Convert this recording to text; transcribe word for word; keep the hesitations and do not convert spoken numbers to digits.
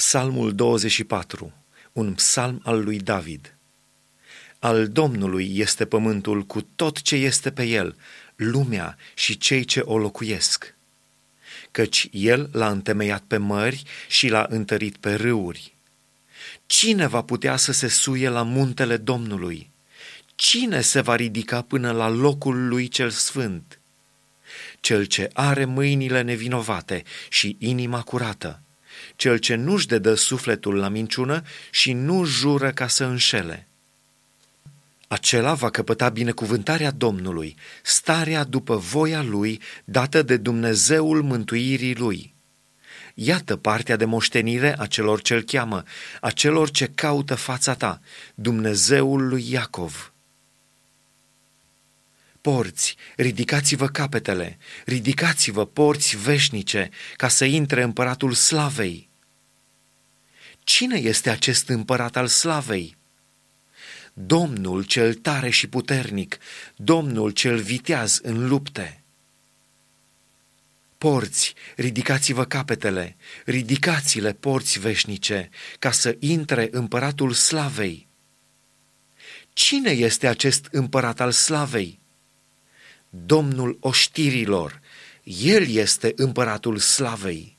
Psalmul douăzeci și patru, un psalm al lui David. Al Domnului este pământul cu tot ce este pe el, lumea și cei ce o locuiesc. Căci el l-a întemeiat pe mări și l-a întărit pe râuri. Cine va putea să se suie la muntele Domnului? Cine se va ridica până la locul lui cel sfânt? Cel ce are mâinile nevinovate și inima curată, cel ce nu-și dedă sufletul la minciună și nu jură ca să înșele. Acela va căpăta binecuvântarea Domnului, starea după voia lui, dată de Dumnezeul mântuirii lui. Iată partea de moștenire a celor ce-l cheamă, a celor ce caută fața ta, Dumnezeul lui Iacov. Porți, ridicați-vă capetele, ridicați-vă porți veșnice, ca să intre împăratul slavei. Cine este acest împărat al slavei? Domnul cel tare și puternic, Domnul cel viteaz în lupte. Porți, ridicați-vă capetele, ridicați-le porți veșnice, ca să intre împăratul slavei. Cine este acest împărat al slavei? Domnul oștirilor, El este împăratul slavei.